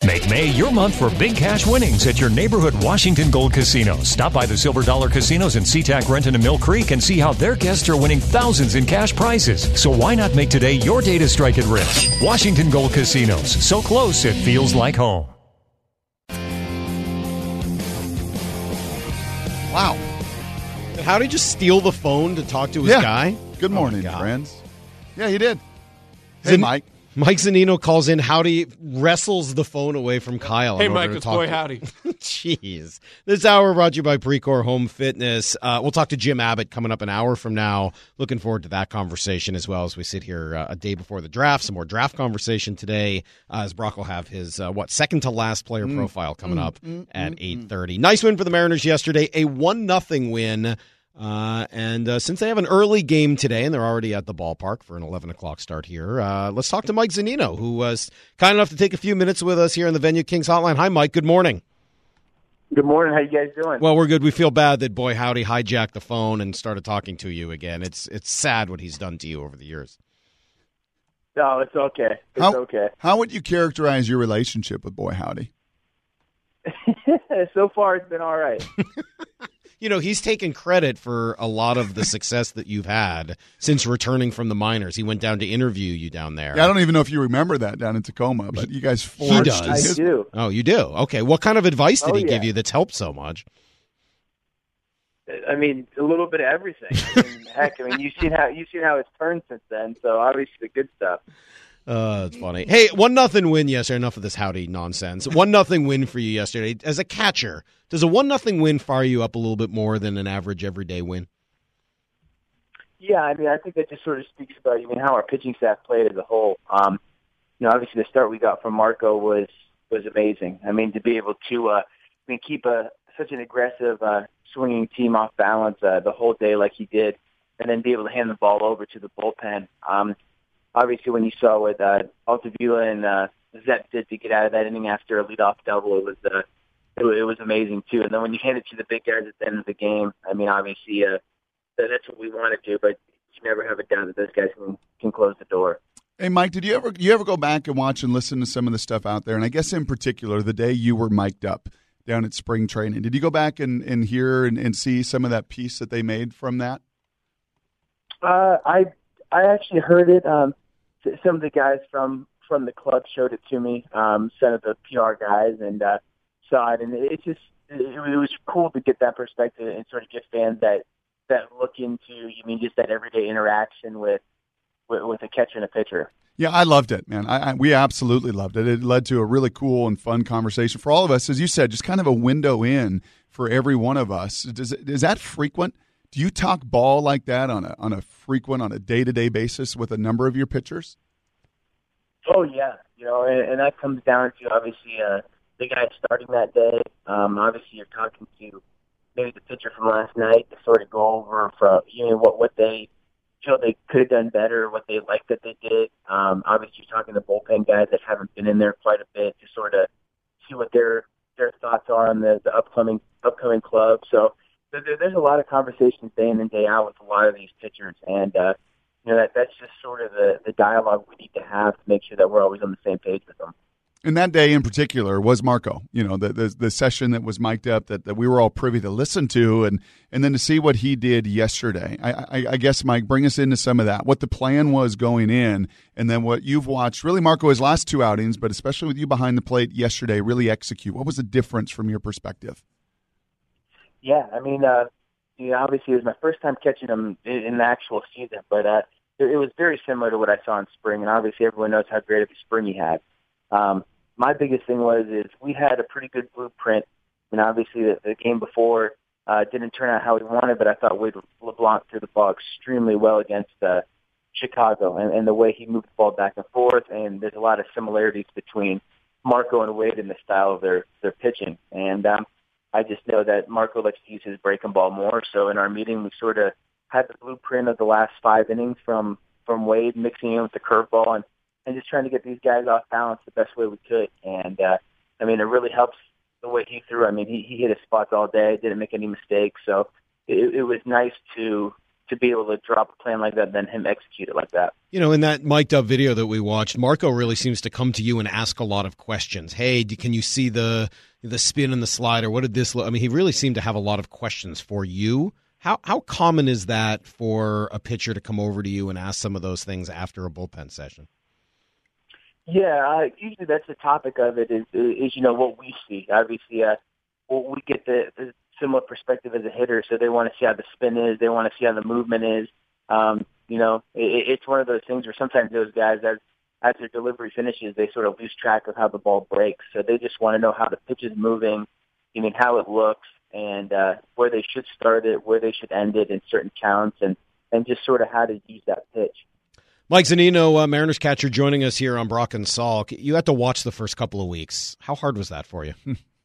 Make May your month for big cash winnings at your neighborhood Washington Gold Casinos. Stop by the Silver Dollar Casinos in SeaTac, Renton, and Mill Creek and see how their guests are winning thousands in cash prizes. So why not make today your day to strike it rich? Washington Gold Casinos. So close it feels like home. Wow. How did he just steal the phone to talk to his guy? Good morning, friends. Yeah, he did. Hey, Mike. Mike Zunino calls in. Howdy wrestles the phone away from Kyle. Hey, Mike, it's Boy Howdy. Jeez. This hour brought to you by Precor Home Fitness. We'll talk to Jim Abbott coming up an hour from now. Looking forward to that conversation as well as we sit here a day before the draft. Some more draft conversation today as Brock will have his, second to last player profile coming up at 8:30. Nice win for the Mariners yesterday. A 1-0 win. And since they have an early game today and they're already at the ballpark for an 11 o'clock start here, let's talk to Mike Zunino, who was kind enough to take a few minutes with us here in the Venue Kings hotline. Hi, Mike. Good morning. Good morning. How you guys doing? Well, we're good. We feel bad that Boy Howdy hijacked the phone and started talking to you again. It's sad what he's done to you over the years. No, it's okay. Okay. How would you characterize your relationship with Boy Howdy? So far, it's been all right. You know, he's taken credit for a lot of the success that you've had since returning from the minors. He went down to interview you down there. Yeah, I don't even know if you remember that down in Tacoma, but you guys forged. He does. I do. Oh, you do? Okay. What kind of advice did he give you that's helped so much? I mean, a little bit of everything. Heck, you've seen how it's turned since then. So obviously, the good stuff. That's funny. Hey, 1-0 win yesterday. Enough of this Howdy nonsense. 1-0 win for you yesterday. As a catcher, does a 1-0 win fire you up a little bit more than an average everyday win? Yeah, I think that just sort of speaks about how our pitching staff played as a whole. Obviously the start we got from Marco was amazing. To be able to keep such an aggressive swinging team off balance the whole day like he did, and then be able to hand the ball over to the bullpen. Obviously, when you saw what Altavilla and Zep did to get out of that inning after a leadoff double, it was amazing too. And then when you hand it to the big guys at the end of the game, obviously that's what we want to do. But you never have a doubt that those guys can close the door. Hey, Mike, did you ever go back and watch and listen to some of the stuff out there? And I guess in particular, the day you were mic'd up down at spring training, did you go back and hear and see some of that piece that they made from that? I actually heard it. Some of the guys from the club showed it to me. Some of the PR guys and saw it, and it was cool to get that perspective and sort of give fans that look into just that everyday interaction with a catcher and a pitcher. Yeah, I loved it, man. We absolutely loved it. It led to a really cool and fun conversation for all of us, as you said, just kind of a window in for every one of us. Is that frequent? Do you talk ball like that on a day-to-day basis with a number of your pitchers? Oh yeah, and that comes down to obviously the guy starting that day. Obviously, you're talking to maybe the pitcher from last night to sort of go over what they feel they could have done better, what they like that they did. Obviously, you're talking to bullpen guys that haven't been in there quite a bit to sort of see what their thoughts are on the upcoming club. So. There's a lot of conversations day in and day out with a lot of these pitchers, and that's just sort of the dialogue we need to have to make sure that we're always on the same page with them. And that day in particular was Marco. The session that was mic'd up that we were all privy to listen to, and then to see what he did yesterday. I guess, Mike, bring us into some of that. What the plan was going in, and then what you've watched. Really, Marco, his last two outings, but especially with you behind the plate yesterday, really execute. What was the difference from your perspective? Yeah, obviously it was my first time catching him in the actual season, but it was very similar to what I saw in spring, and obviously everyone knows how great of a spring he had. My biggest thing is we had a pretty good blueprint, and obviously the game before didn't turn out how we wanted, but I thought Wade LeBlanc threw the ball extremely well against Chicago, and the way he moved the ball back and forth, and there's a lot of similarities between Marco and Wade in the style of their pitching, and I just know that Marco likes to use his breaking ball more. So in our meeting, we sort of had the blueprint of the last 5 innings from Wade, mixing in with the curveball and just trying to get these guys off balance the best way we could. And, it really helps the way he threw. He hit his spots all day, didn't make any mistakes. So it was nice to to be able to drop a plan like that, then him execute it like that. You know, in that mic'd up video that we watched, Marco really seems to come to you and ask a lot of questions. Hey, can you see the spin and the slider? What did this look? I mean, he really seemed to have a lot of questions for you. How common is that for a pitcher to come over to you and ask some of those things after a bullpen session? Yeah, usually that's the topic of it is what we see. Obviously, we get the similar perspective as a hitter, so they want to see how the spin is. They want to see how the movement is. It's one of those things where sometimes those guys, as their delivery finishes, they sort of lose track of how the ball breaks. So they just want to know how the pitch is moving, how it looks, and where they should start it, where they should end it in certain counts, and just sort of how to use that pitch. Mike Zunino, Mariners catcher, joining us here on Brock and Salk. You had to watch the first couple of weeks. How hard was that for you?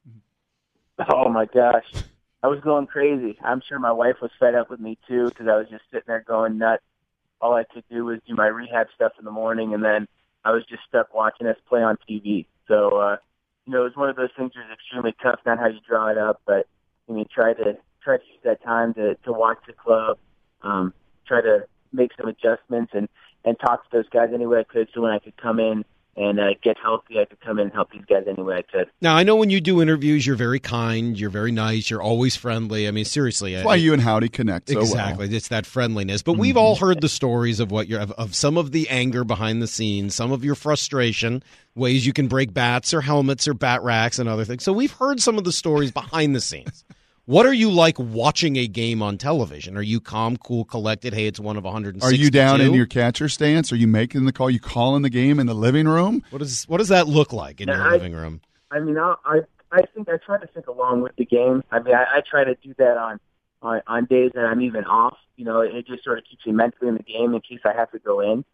Oh, my gosh. I was going crazy. I'm sure my wife was fed up with me, too, because I was just sitting there going nuts. All I could do was do my rehab stuff in the morning, and then I was just stuck watching us play on TV. So, it was one of those things that was extremely tough, not how you draw it up, but try to use that time to watch the club, try to make some adjustments and talk to those guys any way I could, so when I could come in and get healthy, I could come in and help these guys any way I could. Now, I know when you do interviews, you're very kind, you're very nice, you're always friendly. I mean, seriously. That's why you and Howdy connect so well. Exactly. It's that friendliness. But we've all heard the stories of of some of the anger behind the scenes, some of your frustration, ways you can break bats or helmets or bat racks and other things. So we've heard some of the stories behind the scenes. What are you like watching a game on television? Are you calm, cool, collected? Hey, it's one of 162? Are you down in your catcher stance? Are you making the call? You calling the game in the living room? What does that look like in your living room? I think I try to think along with the game. I mean, I try to do that on days that I'm even off. It just sort of keeps me mentally in the game in case I have to go in.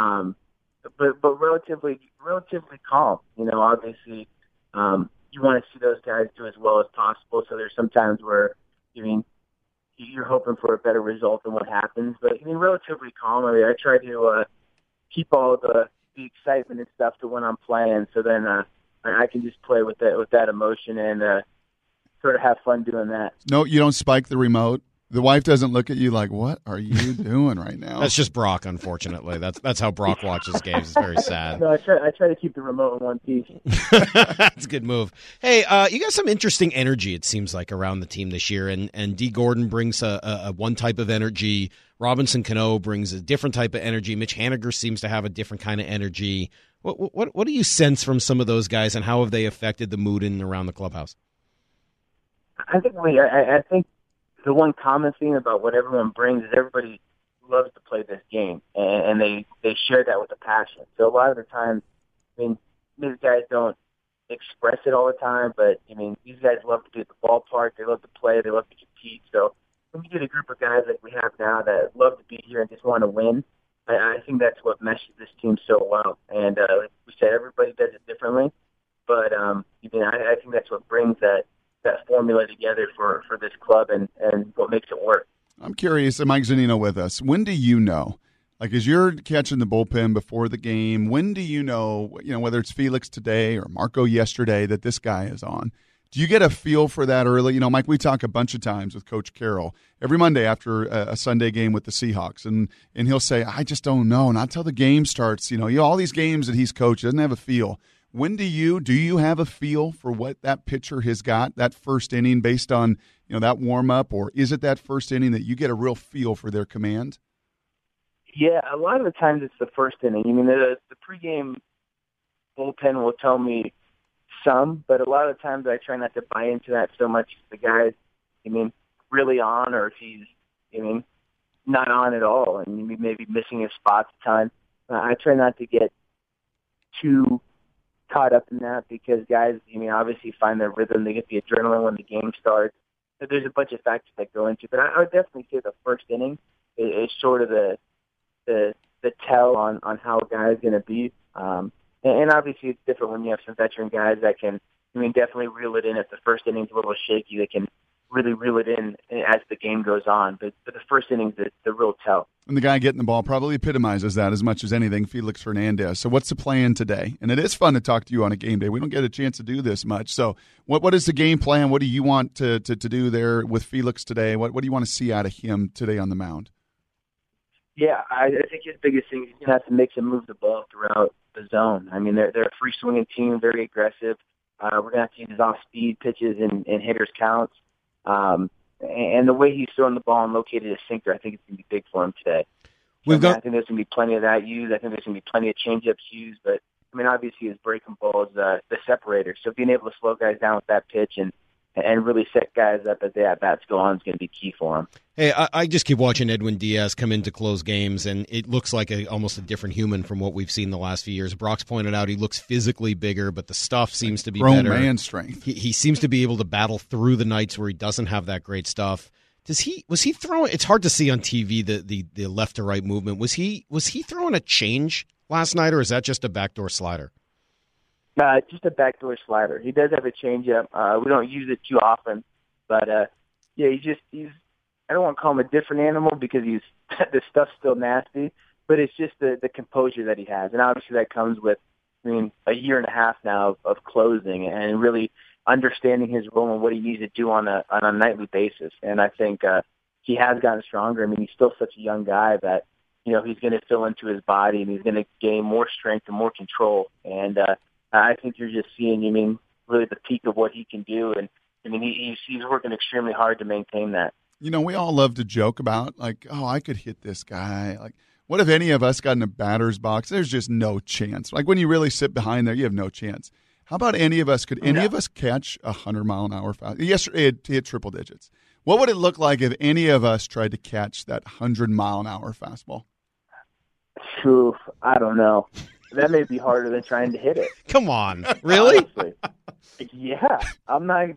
But relatively calm. Obviously. You want to see those guys do as well as possible. So there's some times where, you're hoping for a better result than what happens. But relatively calm. I try to keep all the excitement and stuff to when I'm playing. So then I can just play with that emotion and sort of have fun doing that. No, you don't spike the remote. The wife doesn't look at you like, what are you doing right now? That's just Brock, unfortunately. That's how Brock watches games. It's very sad. No, I try to keep the remote in one piece. That's a good move. Hey, you got some interesting energy, it seems like, around the team this year. And D. Gordon brings a one type of energy. Robinson Cano brings a different type of energy. Mitch Haniger seems to have a different kind of energy. What do you sense from some of those guys, and how have they affected the mood in and around the clubhouse? I think the one common thing about what everyone brings is everybody loves to play this game, and they share that with a passion. So a lot of the times, these guys don't express it all the time, but these guys love to be at the ballpark. They love to play. They love to compete. So when you get a group of guys like we have now that love to be here and just want to win, I think that's what meshes this team so well. And like we said, everybody does it differently, but I think that's what brings that formula together for this club and what makes it work. I'm curious, Mike Zunino with us. When do you know, like as you're catching the bullpen before the game, when do you know, whether it's Felix today or Marco yesterday, that this guy is on? Do you get a feel for that early? Mike, we talk a bunch of times with Coach Carroll every Monday after a Sunday game with the Seahawks, and he'll say, I just don't know, not till the game starts. All these games that he's coached, doesn't have a feel. When do you have a feel for what that pitcher has got, that first inning, based on that warm up, or is it that first inning that you get a real feel for their command? Yeah, a lot of the times it's the first inning. The pregame bullpen will tell me some, but a lot of the times I try not to buy into that so much. The guy's, really on, or if he's, not on at all, and maybe missing his spots a ton. I try not to get too caught up in that because guys, obviously find their rhythm. They get the adrenaline when the game starts. So there's a bunch of factors that go into it. But I would definitely say the first inning is sort of the tell on how a guy is going to be. And obviously it's different when you have some veteran guys that can, definitely reel it in. If the first inning's a little shaky, they can really reel it in as the game goes on. But the first inning's the real tell. And the guy getting the ball probably epitomizes that as much as anything, Felix Hernandez. So what's the plan today? And it is fun to talk to you on a game day. We don't get a chance to do this much. So what is the game plan? What do you want to do there with Felix today? What do you want to see out of him today on the mound? Yeah, I think his biggest thing is he's going to have to make him move the ball throughout the zone. I mean, they're a free-swinging team, very aggressive. We're going to have to use his off-speed pitches and hitters' counts. And the way he's throwing the ball and located his sinker, I think it's going to be big for him today. I think there's going to be plenty of that used. I think there's going to be plenty of changeups used. But, I mean, obviously his breaking ball is the separator. So being able to slow guys down with that pitch and really set guys up as the at-bats go on is going to be key for him. Hey, I just keep watching Edwin Diaz come in to close games, and it looks like almost a different human from what we've seen the last few years. Brock's pointed out he looks physically bigger, but the stuff seems to be grown better. Man strength. He seems to be able to battle through the nights where he doesn't have that great stuff. Was he throwing? It's hard to see on TV the left to right movement. Was he throwing a change last night, or is that just a backdoor slider? Just a backdoor slider. He does have a changeup. We don't use it too often, but yeah, he's. I don't want to call him a different animal because the stuff's still nasty, but it's just the composure that he has, and obviously that comes with, I mean, a year and a half now of closing and really understanding his role and what he needs to do on a nightly basis. And I think he has gotten stronger. I mean, he's still such a young guy that he's going to fill into his body and he's going to gain more strength and more control. And I think you're just seeing, really the peak of what he can do. And I mean, he's working extremely hard to maintain that. We all love to joke about, like, oh, I could hit this guy. Like, what if any of us got in a batter's box? There's just no chance. Like, when you really sit behind there, you have no chance. How about any of us? Could any of us catch 100-mile-an-hour fastball? Yesterday, it hit triple digits. What would it look like if any of us tried to catch that 100-mile-an-hour fastball? Oof, I don't know. That may be harder than trying to hit it. Come on, really? Honestly. Yeah, I'm not.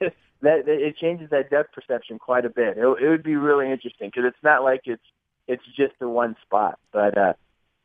It changes that depth perception quite a bit. It would be really interesting because it's not like it's just the one spot. But like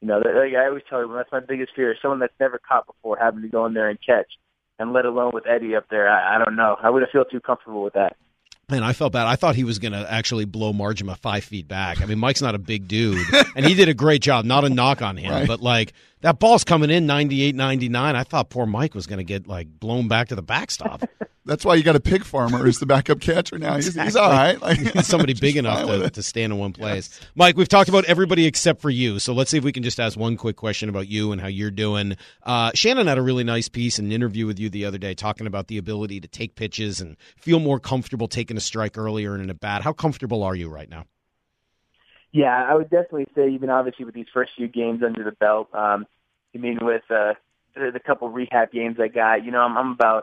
I always tell you, that's my biggest fear: is someone that's never caught before having to go in there and catch, and let alone with Eddie up there. I don't know. I wouldn't feel too comfortable with that. Man, I felt bad. I thought he was going to actually blow Margema 5 feet back. I mean, Mike's not a big dude, and he did a great job. Not a knock on him, right. But like that ball's coming in 98, 99. I thought poor Mike was going to get like blown back to the backstop. That's why you got a pig farmer as the backup catcher now. He's all right. Like, he's somebody big enough to stand in one place. Yes. Mike, we've talked about everybody except for you, so let's see if we can just ask one quick question about you and how you're doing. Shannon had a really nice piece in an interview with you the other day talking about the ability to take pitches and feel more comfortable taking a strike earlier in an at-bat. How comfortable are you right now? Yeah, I would definitely say, even obviously with these first few games under the belt, with the couple rehab games I got, I'm about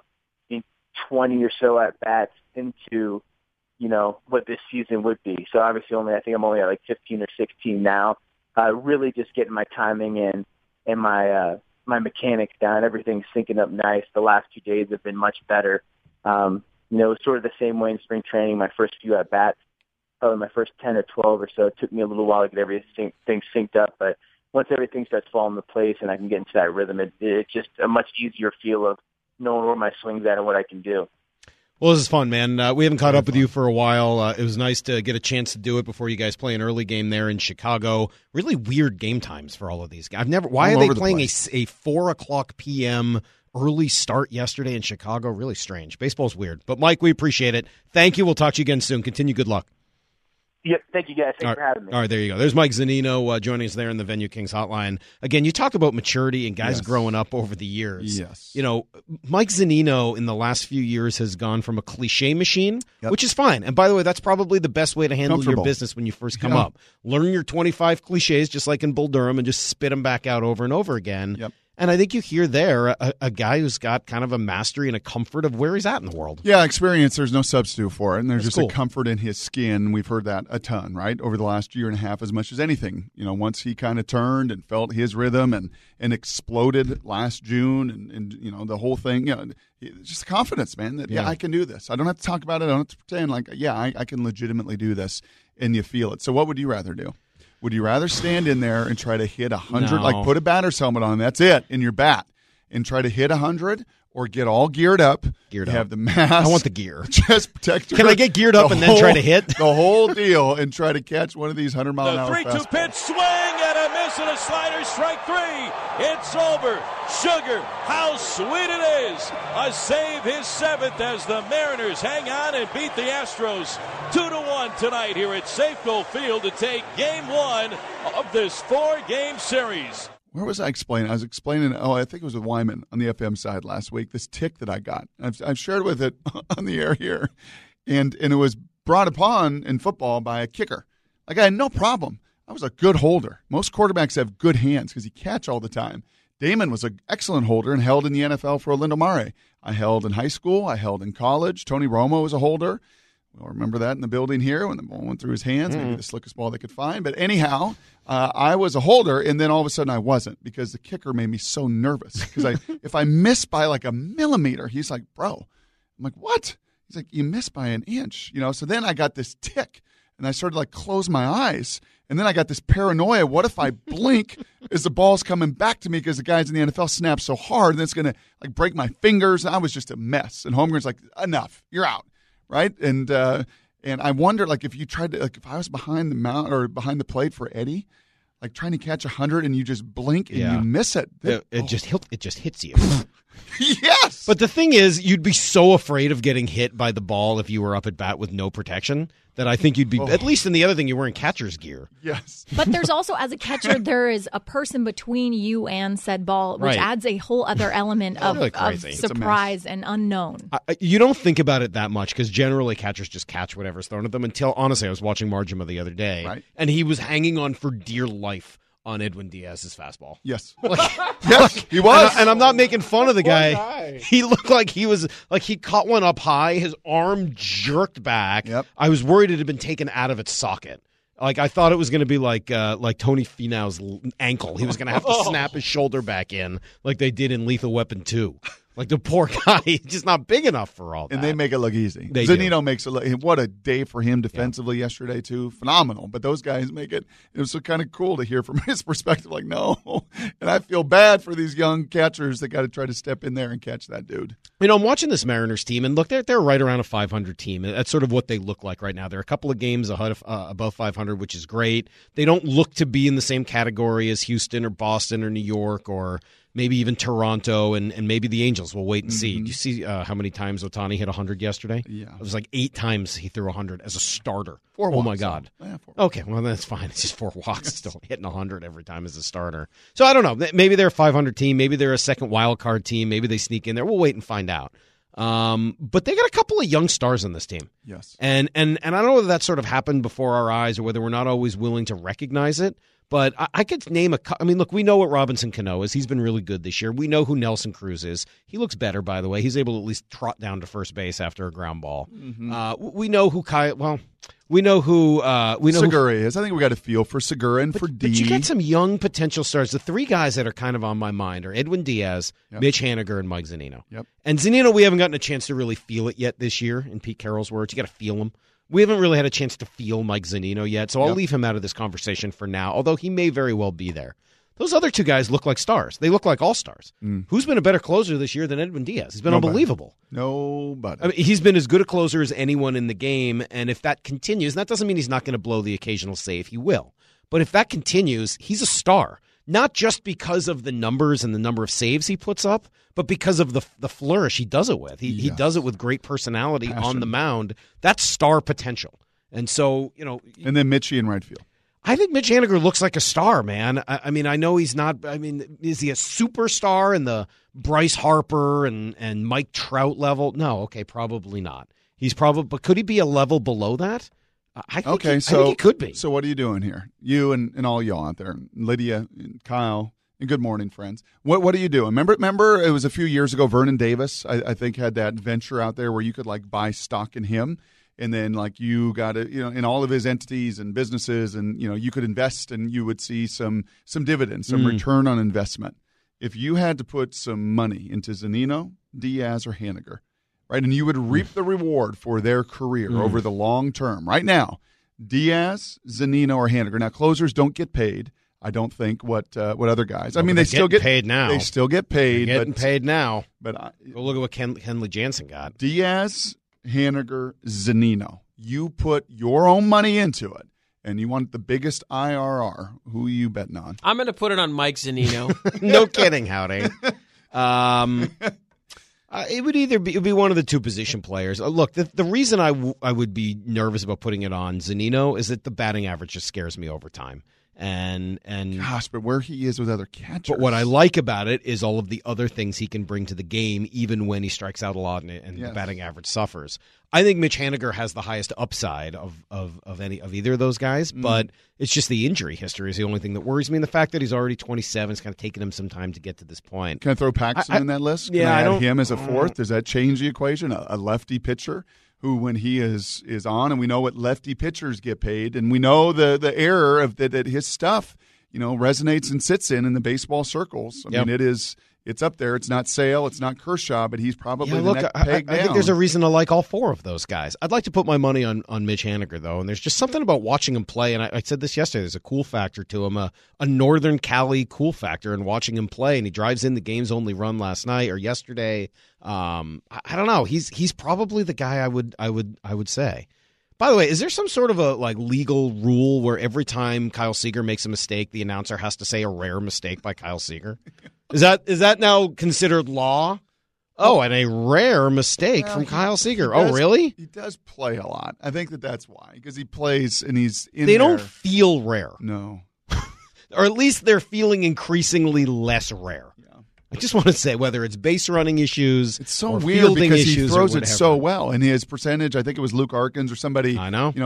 20 or so at bats into, what this season would be. So obviously I think I'm only at like 15 or 16 now. Really just getting my timing in and my mechanics down. Everything's syncing up nice. The last 2 days have been much better. It was sort of the same way in spring training. My first few at bats, probably my first 10 or 12 or so, it took me a little while to get everything synced up. But once everything starts falling into place and I can get into that rhythm, it's just a much easier feel of knowing where my swing's at and what I can do. Well, this is fun, man. We haven't caught up with you for a while. It was nice to get a chance to do it before you guys play an early game there in Chicago. Really weird game times for all of these guys. Why are they playing a 4:00 p.m. early start yesterday in Chicago? Really strange. Baseball's weird. But, Mike, we appreciate it. Thank you. We'll talk to you again soon. Continue. Good luck. Yep, thank you guys. Thanks for having me. All right, there you go. There's Mike Zunino joining us there in the Venue Kings hotline. Again, you talk about maturity and guys growing up over the years. Yes. Mike Zunino in the last few years has gone from a cliche machine, which is fine. And by the way, that's probably the best way to handle your business when you first come up. Learn your 25 cliches, just like in Bull Durham, and just spit them back out over and over again. Yep. And I think you hear there a guy who's got kind of a mastery and a comfort of where he's at in the world. Yeah, experience, there's no substitute for it. And there's just a comfort in his skin. We've heard that a ton, right, over the last year and a half as much as anything. Once he kind of turned and felt his rhythm and exploded last June and the whole thing, just confidence, man, that, I can do this. I don't have to talk about it. I don't have to pretend like, I can legitimately do this, and you feel it. So what would you rather do? Would you rather stand in there and try to hit 100, like put a batter's helmet on, that's it, in your bat, and try to hit 100, or get all geared up. You have the mask. I want the gear. Chest protector. Can I get geared up and then try to hit? The whole deal and try to catch one of these 100-mile-an-hour fastballs. The 3-2 pitch, swing and a miss and a slider, strike three. It's over. Sugar, how sweet it is. A save, his seventh, as the Mariners hang on and beat the Astros 2-1 tonight here at Safeco Field to take Game 1 of this 4-game series. Where was I explaining? I was explaining, I think it was with Wyman on the FM side last week, this tick that I got. I've shared with it on the air here, and it was brought upon in football by a kicker. Like, I had no problem. I was a good holder. Most quarterbacks have good hands because you catch all the time. Damon was an excellent holder and held in the NFL for Orlando Mare. I held in high school. I held in college. Tony Romo was a holder. We'll remember that in the building here when the ball went through his hands, maybe the slickest ball they could find. But anyhow, I was a holder, and then all of a sudden I wasn't because the kicker made me so nervous. Because if I miss by like a millimeter, he's like, bro. I'm like, what? He's like, you missed by an inch. So then I got this tick, and I started to like close my eyes. And then I got this paranoia. What if I blink as the ball's coming back to me because the guys in the NFL snap so hard, and it's going to like break my fingers? And I was just a mess. And Holmgren's like, enough, you're out. Right, and I wonder, like, if you tried to, like, if I was behind the mount or behind the plate for Eddie, like trying to catch 100 and you just blink and you miss it. It just hits you. Yes. But the thing is, you'd be so afraid of getting hit by the ball if you were up at bat with no protection that I think you'd be, at least in the other thing, you're wearing catcher's gear. Yes. But there's also, as a catcher, there is a person between you and said ball, which adds a whole other element of surprise and unknown. You don't think about it that much because generally catchers just catch whatever's thrown at them until, honestly, I was watching Margema the other day, and he was hanging on for dear life on Edwin Diaz's fastball. Yes. Yes, he was. And I'm not making fun of the guy. He looked like he was, like he caught one up high, his arm jerked back. Yep. I was worried it had been taken out of its socket. Like, I thought it was going to be like Tony Finau's ankle. He was going to have to snap his shoulder back in like they did in Lethal Weapon 2. Like, the poor guy, he's just not big enough for all that. And they make it look easy. Zunino makes it look, what a day for him defensively yesterday, too. Phenomenal. But those guys make it, it was so kind of cool to hear from his perspective, like, no. And I feel bad for these young catchers that got to try to step in there and catch that dude. I'm watching this Mariners team, and look, they're right around a 500 team. That's sort of what they look like right now. They're a couple of games above 500, which is great. They don't look to be in the same category as Houston or Boston or New York or maybe even Toronto and maybe the Angels. We'll wait and see. Do you see how many times Ohtani hit 100 yesterday? Yeah. It was like 8 times he threw 100 as a starter. 4 walks. Oh, my God. Yeah, 4 okay, well, that's fine. It's just 4 walks. Still hitting 100 every time as a starter. So I don't know. Maybe they're a 500 team. Maybe they're a second wild card team. Maybe they sneak in there. We'll wait and find out. But they got a couple of young stars on this team. Yes. And I don't know whether that sort of happened before our eyes or whether we're not always willing to recognize it. But I could name look, we know what Robinson Cano is. He's been really good this year. We know who Nelson Cruz is. He looks better, by the way. He's able to at least trot down to first base after a ground ball. We know who Segura is. I think we got a feel for Segura and for D. But you got some young potential stars. The 3 guys that are kind of on my mind are Edwin Diaz, Mitch Haniger, and Mike Zunino. Yep. And Zunino, we haven't gotten a chance to really feel it yet this year, in Pete Carroll's words. You got to feel him. We haven't really had a chance to feel Mike Zunino yet, so I'll leave him out of this conversation for now, although he may very well be there. Those other 2 guys look like stars. They look like all-stars. Who's been a better closer this year than Edwin Diaz? He's been unbelievable. Nobody. I mean, he's been as good a closer as anyone in the game, and if that continues, and that doesn't mean he's not going to blow the occasional save. He will. But if that continues, he's a star. Not just because of the numbers and the number of saves he puts up, but because of the flourish he does it with. He does it with great personality on the mound. That's star potential. And so, And then Mitchie in right field. I think Mitch Haniger looks like a star, man. I mean, I know he's not. I mean, is he a superstar in the Bryce Harper and Mike Trout level? No, okay, probably not. But could he be a level below that? I think he could be. So what are you doing here? You and all y'all out there, Lydia and Kyle, and good morning, friends. What are you doing? Remember it was a few years ago, Vernon Davis, I think, had that venture out there where you could, like, buy stock in him. And then, like, you got to, in all of his entities and businesses, and, you could invest and you would see some dividends, some return on investment. If you had to put some money into Zunino, Diaz, or Haniger, right, and you would reap the reward for their career over the long term. Right now, Diaz, Zunino, or Haniger. Now, closers don't get paid. I don't think what other guys. I mean, they still get paid now. They still get paid. They're getting paid now. But go look at what Kenley Jansen got. Diaz, Haniger, Zunino. You put your own money into it, and you want the biggest IRR. Who are you betting on? I'm going to put it on Mike Zunino. No kidding, Howdy. It would be one of the two position players. Look, the reason I would be nervous about putting it on Zunino is that the batting average just scares me over time. And gosh, but where he is with other catchers. But what I like about it is all of the other things he can bring to the game, even when he strikes out a lot and the batting average suffers. I think Mitch Haniger has the highest upside of either of those guys, but it's just the injury history is the only thing that worries me. And the fact that he's already 27, it's kind of taken him some time to get to this point. Can I throw Paxton in that list? Can I add him as a fourth? Does that change the equation? A lefty pitcher who, when he is on, and we know what lefty pitchers get paid, and we know the error of that his stuff, resonates and sits in the baseball circles. I mean, it's up there. It's not Sale, it's not Kershaw, but he's probably the next peg down. I think there's a reason to like all four of those guys. I'd like to put my money on Mitch Haniger, though, and there's just something about watching him play, and I said this yesterday, there's a cool factor to him, a Northern Cali cool factor in watching him play, and he drives in the game's only run last night or yesterday. I don't know. He's probably the guy I would say. By the way, is there some sort of a legal rule where every time Kyle Seager makes a mistake, the announcer has to say a rare mistake by Kyle Seager? Is that now considered law? Oh, and a rare mistake from Kyle Seager. Oh, really? He does play a lot. I think that's why, because he plays and he's in They don't feel rare. No. Or at least they're feeling increasingly less rare. I just want to say, whether it's base running issues, it's so or weird fielding because issues he throws it so well, and his percentage. I think it was Luke Arkins or somebody. I know.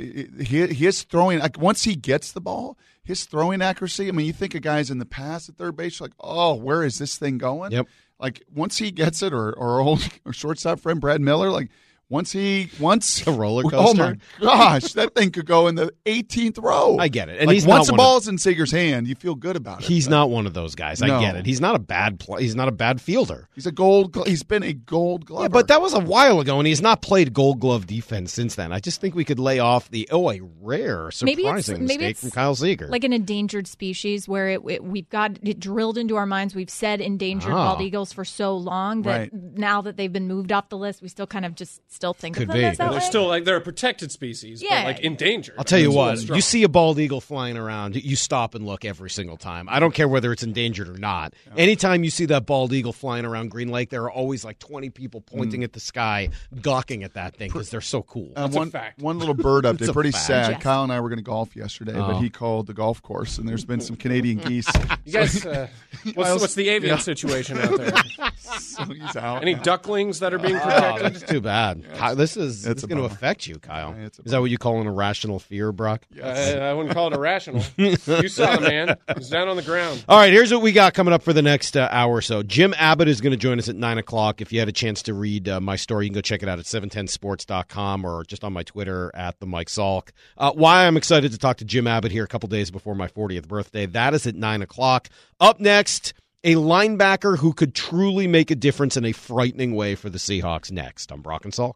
His throwing. Once he gets the ball, his throwing accuracy. I mean, you think of guys in the past at third base, you're like, oh, where is this thing going? Yep. Once he gets it, or old shortstop friend Brad Miller, once a roller coaster. Oh my gosh, that thing could go in the 18th row. I get it. And once the ball's in Seager's hand, you feel good about it. He's not one of those guys. I get it. He's not a bad He's not a bad fielder. He's been a Gold Glover. Yeah, but that was a while ago, and he's not played Gold Glove defense since then. I just think we could lay off a rare, surprising mistake from Kyle Seager. Like an endangered species where we've got it drilled into our minds. We've said endangered bald eagles for so long that now that they've been moved off the list, we still kind of still think of them as that way. They're still they're a protected species, but endangered. I'll tell you what, you see a bald eagle flying around, you stop and look every single time. I don't care whether it's endangered or not. Yeah. Anytime you see that bald eagle flying around Green Lake, there are always 20 people pointing at the sky, gawking at that thing because they're so cool. That's a fact. One little bird update, pretty sad. Yes. Kyle and I were going to golf yesterday, but he called the golf course, and there's been some Canadian geese. You guys, what's the avian situation out there? So he's out. Any ducklings that are being protected? That's too bad. Yeah, this is going to affect you, Kyle. Yeah, is that what you call an irrational fear, Brock? Yes. I wouldn't call it irrational. You saw the man. He's down on the ground. All right, here's what we got coming up for the next hour or so. Jim Abbott is going to join us at 9 o'clock. If you had a chance to read my story, you can go check it out at 710sports.com or just on my Twitter at the Mike Salk. Why I'm excited to talk to Jim Abbott here a couple days before my 40th birthday. That is at 9 o'clock. Up next, a linebacker who could truly make a difference in a frightening way for the Seahawks next. I'm Brock and Salk.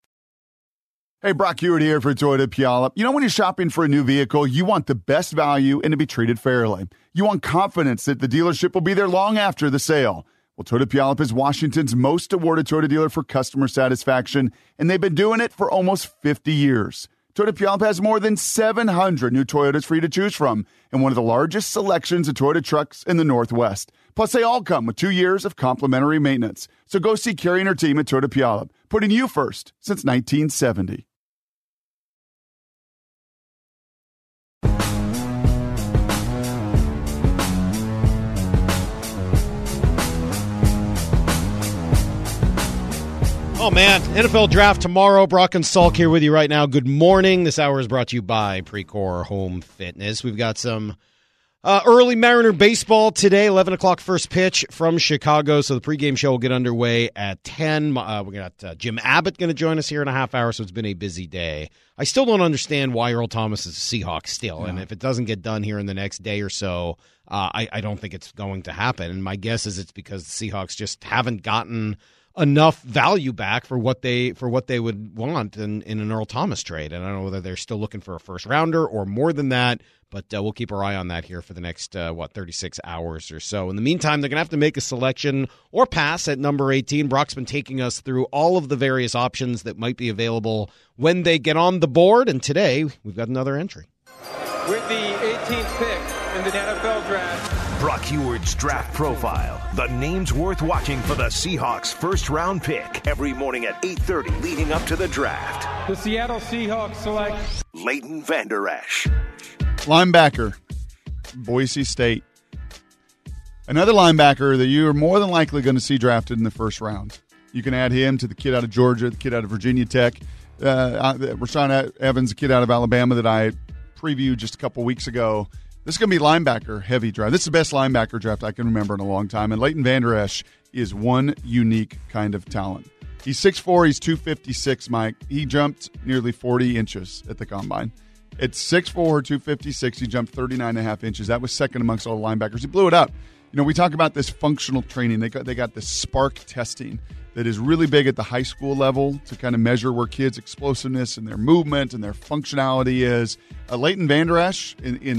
Hey, Brock Hewitt here for Toyota Puyallup. When you're shopping for a new vehicle, you want the best value and to be treated fairly. You want confidence that the dealership will be there long after the sale. Well, Toyota Puyallup is Washington's most awarded Toyota dealer for customer satisfaction, and they've been doing it for almost 50 years. Toyota Puyallup has more than 700 new Toyotas for you to choose from and one of the largest selections of Toyota trucks in the Northwest. Plus, they all come with 2 years of complimentary maintenance. So go see Carrie and her team at Toyota Puyallup, putting you first since 1970. Oh, man. NFL Draft tomorrow. Brock and Salk here with you right now. Good morning. This hour is brought to you by Precor Home Fitness. We've got some early Mariner baseball today, 11 o'clock first pitch from Chicago. So the pregame show will get underway at 10. We got Jim Abbott going to join us here in a half hour, so it's been a busy day. I still don't understand why Earl Thomas is a Seahawk still, and if it doesn't get done here in the next day or so, I don't think it's going to happen. And my guess is it's because the Seahawks just haven't gotten enough value back for what they would want in an Earl Thomas trade. And I don't know whether they're still looking for a first rounder or more than that, but we'll keep our eye on that here for the next 36 hours or so. In the meantime, they're going to have to make a selection or pass at number 18. Brock's been taking us through all of the various options that might be available when they get on the board, and today we've got another entry. With the 18th pick in the NFL Draft, Brock Huard's Draft Profile. The names worth watching for the Seahawks' first-round pick. Every morning at 8:30 leading up to the draft. the Seattle Seahawks select Leighton Vander Esch. Linebacker, Boise State. Another linebacker that you are more than likely going to see drafted in the first round. You can add him to the kid out of Georgia, the kid out of Virginia Tech, Rashaan Evans, the kid out of Alabama that I previewed just a couple weeks ago. This is going to be linebacker heavy draft. This is the best linebacker draft I can remember in a long time. And Leighton Vander Esch is one unique kind of talent. He's 6'4", he's 256, Mike. He jumped nearly 40 inches at the combine. At 6'4", 256, he jumped 39.5 inches. That was second amongst all the linebackers. He blew it up. You know, we talk about this functional training. They got this SPARK testing that is really big at the high school level to kind of measure where kids' explosiveness and their movement and their functionality is. Leighton Vander Esch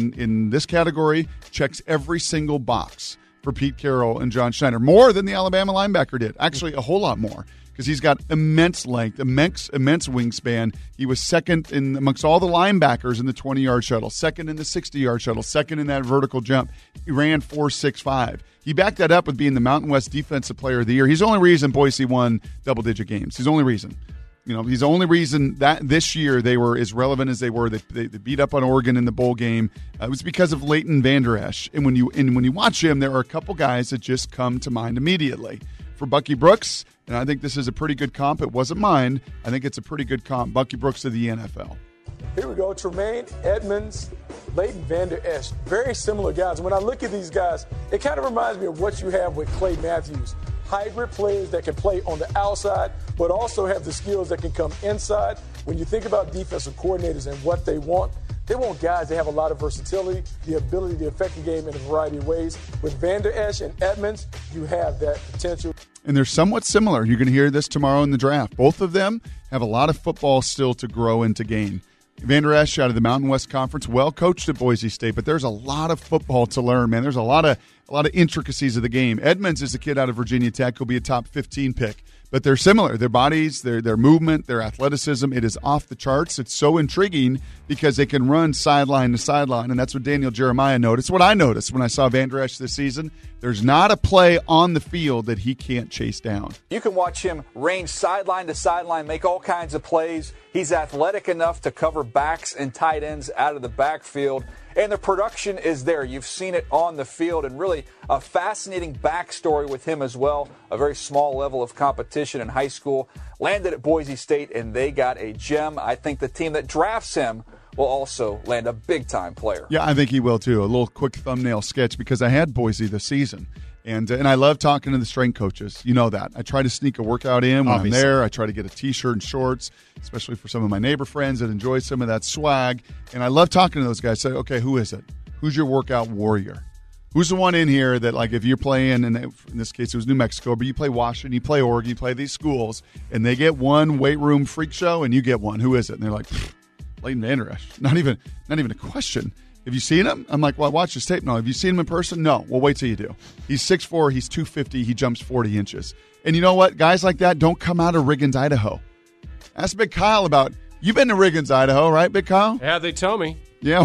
in this category checks every single box for Pete Carroll and John Schneider, more than the Alabama linebacker did. Actually, a whole lot more, because he's got immense length, immense wingspan. He was second amongst all the linebackers in the 20-yard shuttle, second in the 60-yard shuttle, second in that vertical jump. He ran 4.65. He backed that up with being the Mountain West Defensive Player of the Year. He's the only reason Boise won double-digit games. He's the only reason. You know, he's the only reason that this year they were as relevant as they were. They beat up on Oregon in the bowl game. It was because of Leighton Vander Esch. And when you watch him, there are a couple guys that just come to mind immediately. For Bucky Brooks, and I think this is a pretty good comp. It wasn't mine. I think it's a pretty good comp. Bucky Brooks to the NFL. Here we go. Tremaine Edmunds, Leighton Vander Esch. Very similar guys. When I look at these guys, it kind of reminds me of what you have with Clay Matthews. Hybrid players that can play on the outside, but also have the skills that can come inside. When you think about defensive coordinators and what they want guys that have a lot of versatility, the ability to affect the game in a variety of ways. With Vander Esch and Edmunds, you have that potential. And they're somewhat similar. You're going to hear this tomorrow in the draft. Both of them have a lot of football still to grow and to gain. Vander Esch out of the Mountain West Conference, well coached at Boise State, but there's a lot of football to learn, man. There's a lot of intricacies of the game. Edmunds is a kid out of Virginia Tech who'll be a top 15 pick. But they're similar. Their bodies, their movement, their athleticism, it is off the charts. It's so intriguing because they can run sideline to sideline, and that's what Daniel Jeremiah noticed. What I noticed when I saw Vander Esch this season, there's not a play on the field that he can't chase down. You can watch him range sideline to sideline, make all kinds of plays. He's athletic enough to cover backs and tight ends out of the backfield. And the production is there. You've seen it on the field, and really a fascinating backstory with him as well. A very small level of competition in high school. Landed at Boise State, and they got a gem. I think the team that drafts him will also land a big-time player. Yeah, I think he will too. A little quick thumbnail sketch, because I had Boise this season. And I love talking to the strength coaches. You know that. I try to sneak a workout in when I'm there. I try to get a T-shirt and shorts, especially for some of my neighbor friends that enjoy some of that swag. And I love talking to those guys. Say, okay, who is it? Who's your workout warrior? Who's the one in here that, like, if you're playing, and in this case it was New Mexico, but you play Washington, you play Oregon, you play these schools, and they get one weight room freak show, and you get one. Who is it? And they're like, Leighton Vander Esch. Not even a question. Have you seen him? I'm like, well, watch his tape. No. Have you seen him in person? No. Well, wait till you do. He's 6'4", he's 250, he jumps 40 inches. And you know what? Guys like that don't come out of Riggins, Idaho. Ask Big Kyle about, you've been to Riggins, Idaho, right, Big Kyle? Yeah, they tell me. Yeah.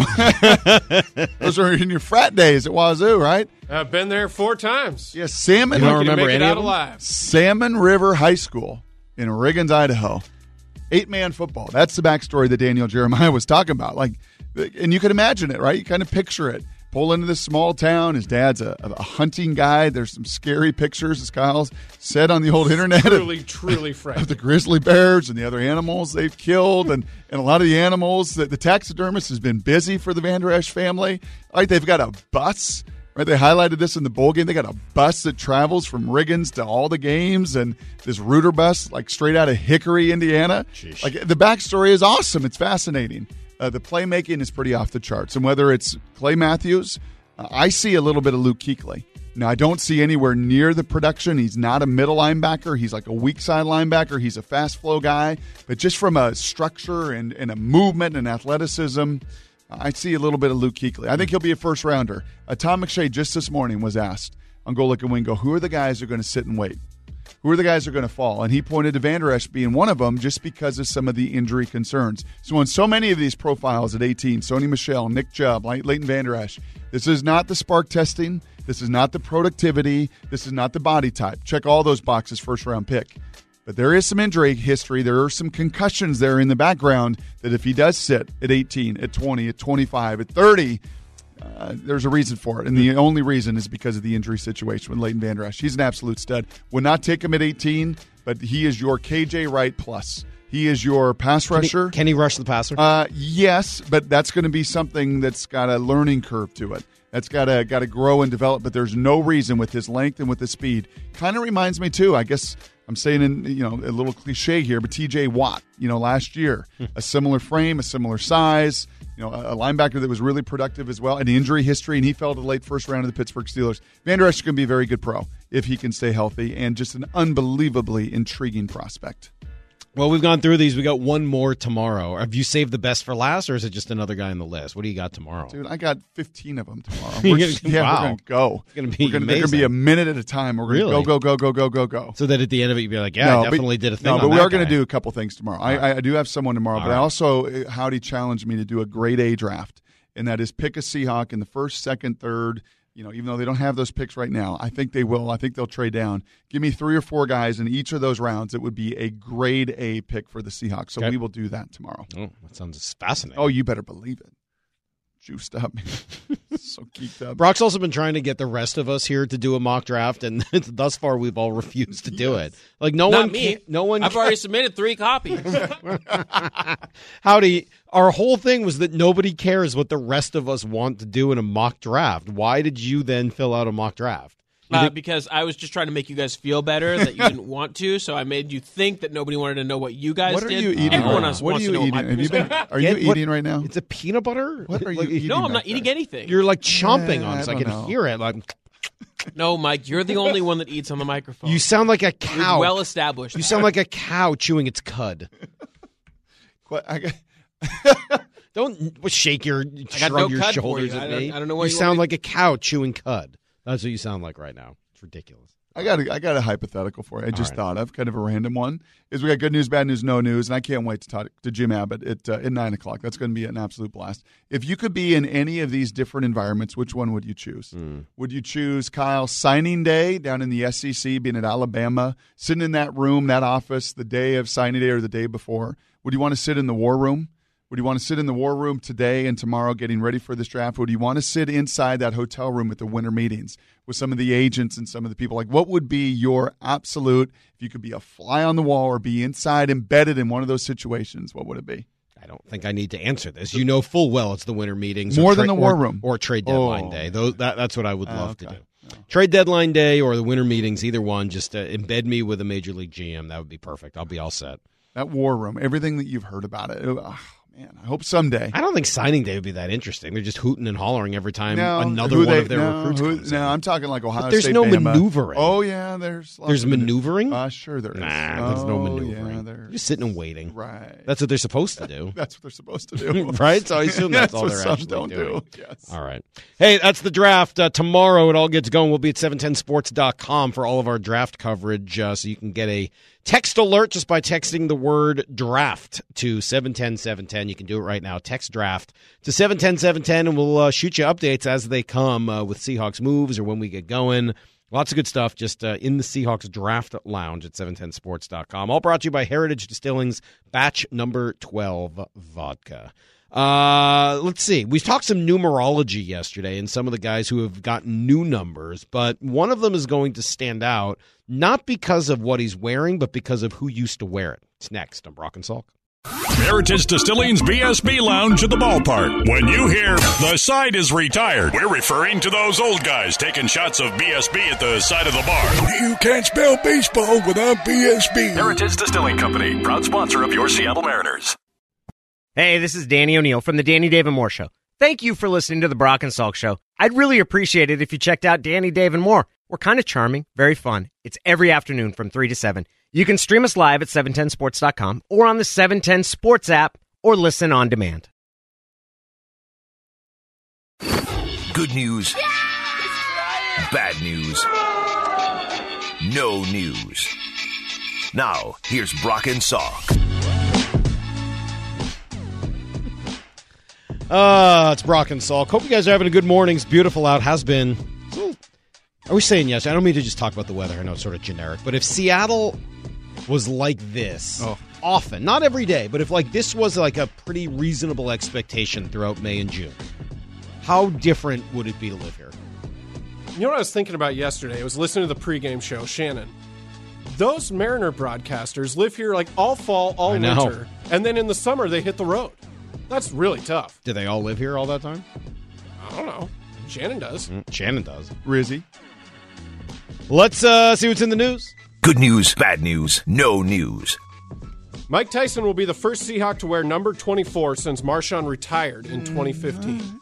Those are in your frat days at Wazoo, right? I've been there 4 times. Yeah, Salmon. You don't remember any of them? Alive. Salmon River High School in Riggins, Idaho. 8-man football. That's the backstory that Daniel Jeremiah was talking about. Like, and you can imagine it, right? You kind of picture it. Pull into this small town. His dad's a hunting guy. There's some scary pictures, as Kyle's said on the old internet. Truly frightening. Of the grizzly bears and the other animals they've killed. And a lot of the animals, the taxidermist has been busy for the Vander Esch family. Like, they've got a bus. Right, they highlighted this in the bowl game. They got a bus that travels from Riggins to all the games, and this Reuter bus, like, straight out of Hickory, Indiana. Sheesh. Like, the backstory is awesome. It's fascinating. The playmaking is pretty off the charts. And whether it's Clay Matthews I see a little bit of Luke Kuechly. Now, I don't see anywhere near the production. He's not a middle linebacker. He's like a weak side linebacker. He's a fast flow guy. But just from a structure and a movement and athleticism, I see a little bit of Luke Kuechly. I think he'll be a first rounder. Tom McShay just this morning was asked on Go Look and Win Go, who are the guys who are going to sit and wait? Who are the guys who are going to fall? And he pointed to Vander Esch being one of them just because of some of the injury concerns. So on so many of these profiles at 18, Sony Michel, Nick Chubb, Leighton Vander Esch, this is not the spark testing. This is not the productivity. This is not the body type. Check all those boxes, first-round pick. But there is some injury history. There are some concussions there in the background that if he does sit at 18, at 20, at 25, at 30, there's a reason for it. And the only reason is because of the injury situation with Leighton Vander Esch. He's an absolute stud. Would not take him at 18, but he is your KJ Wright plus. He is your pass rusher. Can he rush the passer? Yes, but that's going to be something that's got a learning curve to it. That's got to grow and develop, but there's no reason with his length and with his speed. Kind of reminds me, too, I guess I'm saying a little cliche here, but TJ Watt, last year, a similar frame, a similar size, a linebacker that was really productive as well, an injury history, and he fell to the late first round of the Pittsburgh Steelers. Vander Esch is going to be a very good pro if he can stay healthy, and just an unbelievably intriguing prospect. Well, we've gone through these. We got one more tomorrow. Have you saved the best for last, or is it just another guy on the list? What do you got tomorrow? Dude, I got 15 of them tomorrow. We're going to go. It's going to be amazing. They're going to be a minute at a time. We're going to go. So that at the end of it, you'd be like, I definitely did a thing. No, but we are going to do a couple things tomorrow. Right. I do have someone tomorrow, but I also, Howdy challenged me to do a grade A draft, and that is pick a Seahawk in the first, second, third. Even though they don't have those picks right now, I think they will. I think they'll trade down. Give me 3 or 4 guys in each of those rounds. It would be a grade A pick for the Seahawks. So we will do that tomorrow. Oh, that sounds fascinating. Oh, you better believe it. Juiced up. So geeked up. Brock's also been trying to get the rest of us here to do a mock draft, and thus far we've all refused to do it. Like no Not one, me. No one. I've already submitted 3 copies. Howdy. Our whole thing was that nobody cares what the rest of us want to do in a mock draft. Why did you then fill out a mock draft? Because I was just trying to make you guys feel better that you didn't want to, so I made you think that nobody wanted to know what you guys did. What are you eating? Everyone else wants to know what my Are you eating right now? It's a peanut butter? What are you eating? No, I'm not eating anything. You're like chomping on it, so I can hear it. Like, no, Mike, you're the only one that eats on the microphone. You sound like a cow. We've well established. You sound like a cow chewing its cud. Don't shake your shrug your shoulders at me. I don't know what you sound like a cow chewing cud. That's what you sound like right now. It's ridiculous. I got a hypothetical for you. I just thought of kind of a random one. Is we got good news, bad news, no news, and I can't wait to talk to Jim Abbott at 9:00. That's going to be an absolute blast. If you could be in any of these different environments, which one would you choose? Would you choose Kyle signing day down in the SEC, being at Alabama, sitting in that room, that office, the day of signing day or the day before? Would you want to sit in the war room? Would you want to sit in the war room today and tomorrow getting ready for this draft? Would you want to sit inside that hotel room at the winter meetings with some of the agents and some of the people? Like, what would be your absolute, if you could be a fly on the wall or be inside embedded in one of those situations, what would it be? I don't think I need to answer this. You know full well it's the winter meetings. More than the war room. Or trade deadline day. That's what I would love to do. Trade deadline day or the winter meetings, either one, just embed me with a major league GM. That would be perfect. I'll be all set. That war room, everything that you've heard about it. Man, I hope someday. I don't think signing day would be that interesting. They're just hooting and hollering every time another one of their recruits comes in. No, I'm talking like Ohio State. There's no Bama. maneuvering. Oh, yeah, there's maneuvering? Sure there is. Nah, there's no maneuvering. You're just sitting and waiting. Right. That's what they're supposed to do. That's what they're supposed to do. Right? So I assume that's all what they're some actually don't doing. Do. Yes. All right. Hey, that's the draft. Tomorrow it all gets going. We'll be at 710sports.com for all of our draft coverage, so you can get a text alert just by texting the word draft to 710-710. You can do it right now. Text draft to 710-710, and we'll shoot you updates as they come with Seahawks moves or when we get going. Lots of good stuff just in the Seahawks Draft Lounge at 710sports.com. All brought to you by Heritage Distilling's Batch Number 12 Vodka. Let's see. We talked some numerology yesterday and some of the guys who have gotten new numbers, but one of them is going to stand out, not because of what he's wearing, but because of who used to wear it. It's next on Brock and Salk. Heritage Distilling's BSB Lounge at the ballpark. When you hear the side is retired, we're referring to those old guys taking shots of BSB at the side of the bar. You can't spell baseball without BSB. Heritage Distilling Company, proud sponsor of your Seattle Mariners. Hey, this is Danny O'Neill from the Danny Dave and Moore Show. Thank you for listening to the Brock and Salk Show. I'd really appreciate it if you checked out Danny, Dave, and more. We're kind of charming, very fun. It's every afternoon from 3 to 7. You can stream us live at 710sports.com or on the 710 Sports app or listen on demand. Good news. Bad news. No news. Now, here's Brock and Salk. It's Brock and Salk. Hope you guys are having a good morning. It's beautiful out. Has been. I was saying yesterday, I don't mean to just talk about the weather. I know it's sort of generic. But if Seattle was like this often, not every day, but if like this was like a pretty reasonable expectation throughout May and June, how different would it be to live here? You know what I was thinking about yesterday? I was listening to the pregame show, Shannon. Those Mariner broadcasters live here like all fall, all winter. And then in the summer, they hit the road. That's really tough. Do they all live here all that time? I don't know. Shannon does. Shannon does. Rizzy. Let's see what's in the news. Good news, bad news, no news. Mike Tyson will be the first Seahawk to wear number 24 since Marshawn retired in 2015.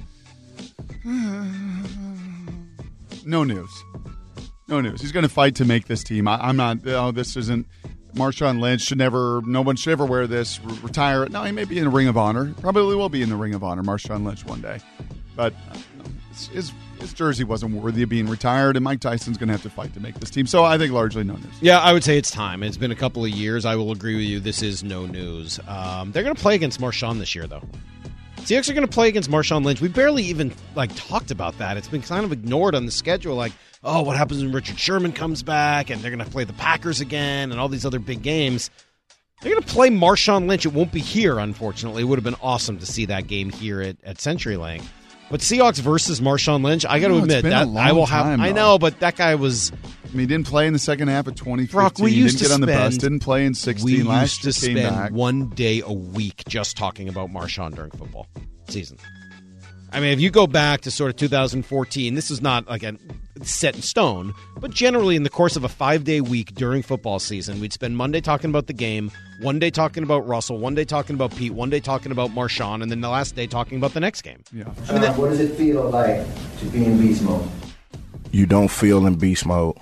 No news. No news. He's going to fight to make this team. I'm not. This isn't. Marshawn Lynch should never. No one should ever wear this. Retire it. No, he may be in the Ring of Honor. Probably will be in the Ring of Honor. Marshawn Lynch one day, but his jersey wasn't worthy of being retired, and Mike Tyson's going to have to fight to make this team. So I think largely no news. Yeah, I would say it's time. It's been a couple of years. I will agree with you. This is no news. They're going to play against Marshawn this year, though. Seahawks are going to play against Marshawn Lynch. We barely even talked about that. It's been kind of ignored on the schedule. Like, oh, what happens when Richard Sherman comes back, and they're going to play the Packers again, and all these other big games. They're going to play Marshawn Lynch. It won't be here, unfortunately. It would have been awesome to see that game here at CenturyLink. But Seahawks versus Marshawn Lynch, I got to admit that I will have. Time, I know, but that guy was. I mean, he didn't play in the second half of 2015. Brock, we used didn't to get on the bus. Didn't play in 16. We last used to year, spend came back. one day a week just talking about Marshawn during football season. I mean, if you go back to sort of 2014, this is not like set in stone, but generally in the course of a 5-day week during football season, we'd spend Monday talking about the game, one day talking about Russell, one day talking about Pete, one day talking about Marshawn, and then the last day talking about the next game. Yeah. What does it feel like to be in beast mode? You don't feel in beast mode.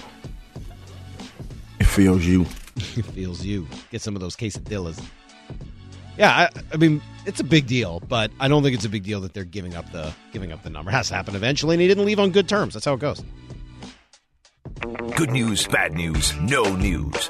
It feels you. It feels you. Get some of those quesadillas. Yeah, I mean, it's a big deal, but I don't think it's a big deal that they're giving up the number. It has to happen eventually, and he didn't leave on good terms. That's how it goes. Good news, bad news, no news.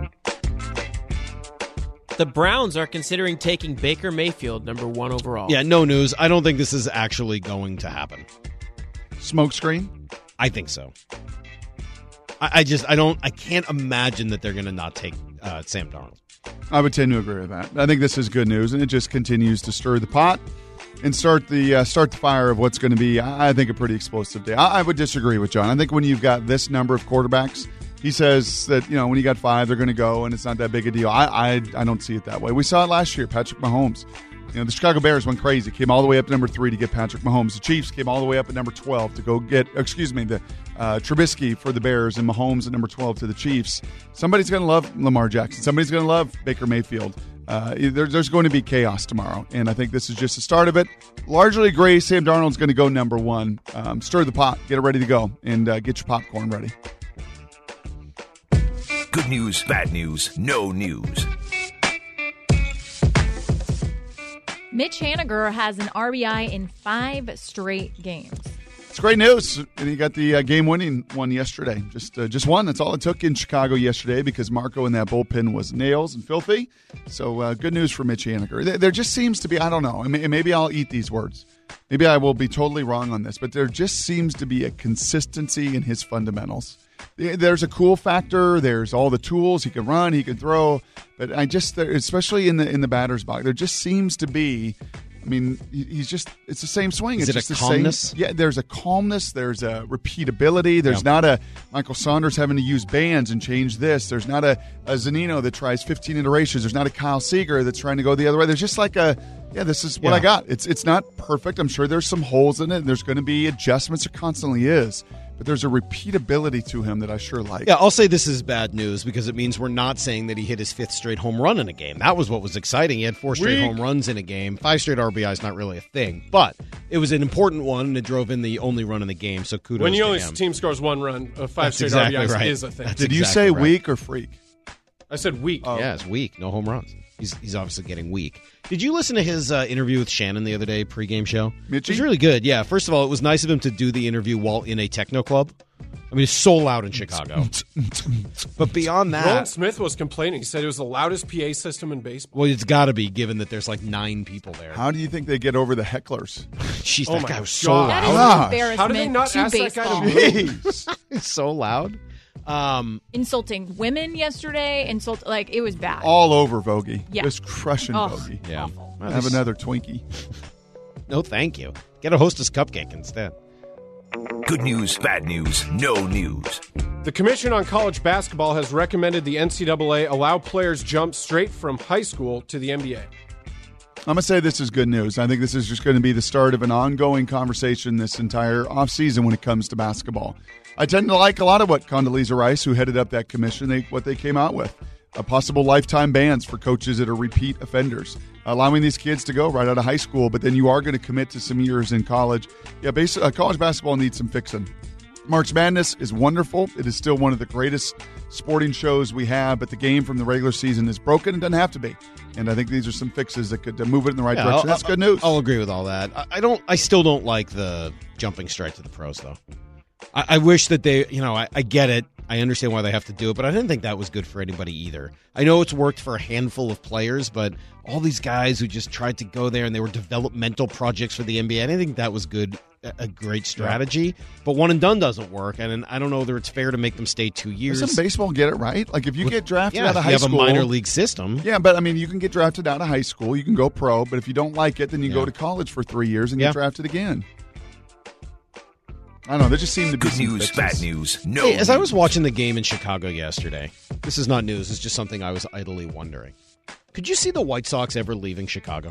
The Browns are considering taking Baker Mayfield number 1 overall. Yeah, no news. I don't think this is actually going to happen. Smokescreen? I think so. I can't imagine that they're going to not take Sam Darnold. I would tend to agree with that. I think this is good news, and it just continues to stir the pot and start the fire of what's going to be, I think, a pretty explosive day. I would disagree with John. I think when you've got this number of quarterbacks, he says that when you got 5, they're going to go, and it's not that big a deal. I don't see it that way. We saw it last year, Patrick Mahomes. The Chicago Bears went crazy, came all the way up to number 3 to get Patrick Mahomes. The Chiefs came all the way up at number 12 to go get, Trubisky for the Bears and Mahomes at number 12 to the Chiefs. Somebody's going to love Lamar Jackson. Somebody's going to love Baker Mayfield. There's going to be chaos tomorrow, and I think this is just the start of it. Largely agree. Sam Darnold's going to go number 1. Stir the pot. Get it ready to go, and get your popcorn ready. Good news, bad news, no news. Mitch Haniger has an RBI in 5 straight games. It's great news. And he got the game-winning one yesterday. Just one. That's all it took in Chicago yesterday because Marco in that bullpen was nails and filthy. So good news for Mitch Haniger. There just seems to be, I don't know, maybe I'll eat these words. Maybe I will be totally wrong on this, but there just seems to be a consistency in his fundamentals. There's a cool factor. There's all the tools. He can run. He can throw. But especially in the batter's box, there just seems to be. I mean, he's just. It's the same swing. Is it's it just a the calmness? Same, yeah, there's a calmness. There's a repeatability. There's not a Michael Saunders having to use bands and change this. There's not a Zunino that tries 15 iterations. There's not a Kyle Seager that's trying to go the other way. There's just like this is what I got. It's not perfect. I'm sure there's some holes in it. And there's going to be adjustments. There constantly is. but there's a repeatability to him that I sure like. Yeah, I'll say this is bad news because it means we're not saying that he hit his 5th straight home run in a game. That was what was exciting. He had 4 straight home runs in a game. 5 straight RBIs, not really a thing, but it was an important one, and it drove in the only run in the game, so kudos when to him. When team scores 1 run, 5 That's straight exactly RBIs right. is a thing. Did you say weak or freak? I said weak. Oh. Yeah, it's weak. No home runs. He's obviously getting weak. Did you listen to his interview with Shannon the other day, pregame show? Mitchie? It was really good. Yeah, first of all, it was nice of him to do the interview while in a techno club. I mean, it's so loud in Chicago. But beyond that... Roland Smith was complaining. He said it was the loudest PA system in baseball. Well, it's got to be, given that there's like 9 people there. How do you think they get over the hecklers? Jeez, Oh that my guy was so God. That loud. is an embarrassment How did they not to ask baseball. that guy to move? He's so loud. Insulting women yesterday. It was bad. All over Vogie. Yeah. Just crushing Oh, Vogie. Yeah. Have another Twinkie. No, thank you. Get a Hostess cupcake instead. Good news, bad news, no news. The Commission on College Basketball has recommended the NCAA allow players jump straight from high school to the NBA. I'm going to say this is good news. I think this is just going to be the start of an ongoing conversation this entire offseason when it comes to basketball. I tend to like a lot of what Condoleezza Rice, who headed up that commission, what they came out with. Possible lifetime bans for coaches that are repeat offenders. Allowing these kids to go right out of high school, but then you are going to commit to some years in college. Yeah, college basketball needs some fixing. March Madness is wonderful. It is still one of the greatest sporting shows we have, but the game from the regular season is broken. It doesn't have to be. And I think these are some fixes that could move it in the right direction. That's good news. I'll agree with all that. I still don't like the jumping straight to the pros, though. I wish that they, I get it. I understand why they have to do it, but I didn't think that was good for anybody either. I know it's worked for a handful of players, but all these guys who just tried to go there and they were developmental projects for the NBA, I didn't think that was good, a great strategy. Yeah. But one and done doesn't work, and I don't know whether it's fair to make them stay 2 years. Doesn't baseball get it right? Like if you get drafted out of high school, you have a minor league system. Yeah, but I mean, you can get drafted out of high school, you can go pro, but if you don't like it, then you go to college for 3 years and get drafted again. I don't know. There just seemed to be good news, bad news, no. Hey, as I was watching the game in Chicago yesterday, this is not news. It's just something I was idly wondering. Could you see the White Sox ever leaving Chicago?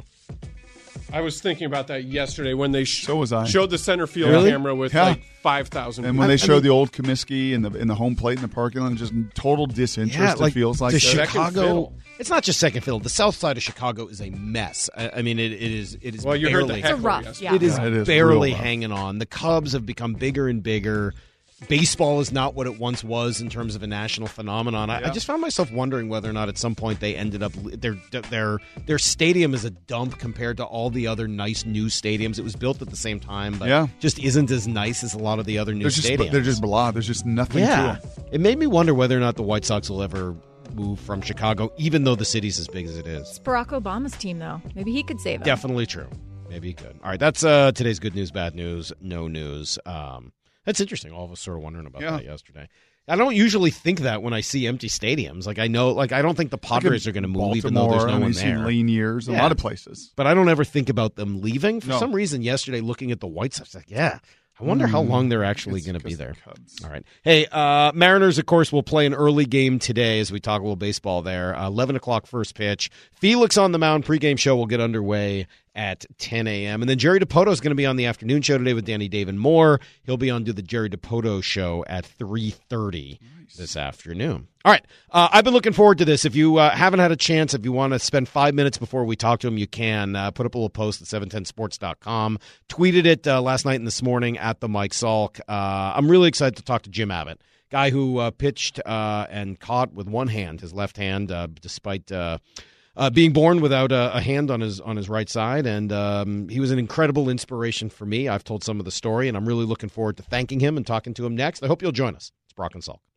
I was thinking about that yesterday when they so was I. showed the center field camera with like 5,000. And when they showed the old Comiskey in the home plate in the parking lot, just total disinterest. It feels like the Chicago. It's not just second fiddle. The south side of Chicago is a mess. I mean, it is. Well, you heard the it's a rough. Yeah. It is barely hanging on. The Cubs have become bigger and bigger. Baseball is not what it once was in terms of a national phenomenon. I just found myself wondering whether or not at some point they ended up their stadium is a dump compared to all the other nice new stadiums. It was built at the same time, but just isn't as nice as a lot of the other new stadiums. They're just blah. There's just nothing to them. It made me wonder whether or not the White Sox will ever move from Chicago, even though the city's as big as it is. It's Barack Obama's team, though. Maybe he could save it. Definitely true. Maybe he could. All right, that's today's good news, bad news, no news. That's interesting. All of us sort of wondering about that yesterday. I don't usually think that when I see empty stadiums. Like I know, I don't think the Padres are going to move, even though there's no one there. Lean years, a lot of places, but I don't ever think about them leaving. For some reason, yesterday looking at the White Sox, I wonder how long they're actually going to be there. All right. Hey, Mariners, of course, will play an early game today as we talk a little baseball there. 11 o'clock first pitch. Felix on the mound. Pregame show will get underway at 10 a.m. And then Jerry DiPoto is going to be on the afternoon show today with Danny Dave and Moore. He'll be on to the Jerry DiPoto show at 3:30 this afternoon. All right. I've been looking forward to this. If you haven't had a chance, if you want to spend 5 minutes before we talk to him, you can. Put up a little post at 710sports.com. Tweeted it last night and this morning at the Mike Salk. I'm really excited to talk to Jim Abbott, guy who pitched and caught with one hand, his left hand, despite being born without a hand on his right side. And he was an incredible inspiration for me. I've told some of the story, and I'm really looking forward to thanking him and talking to him next. I hope you'll join us. It's Brock and Salk.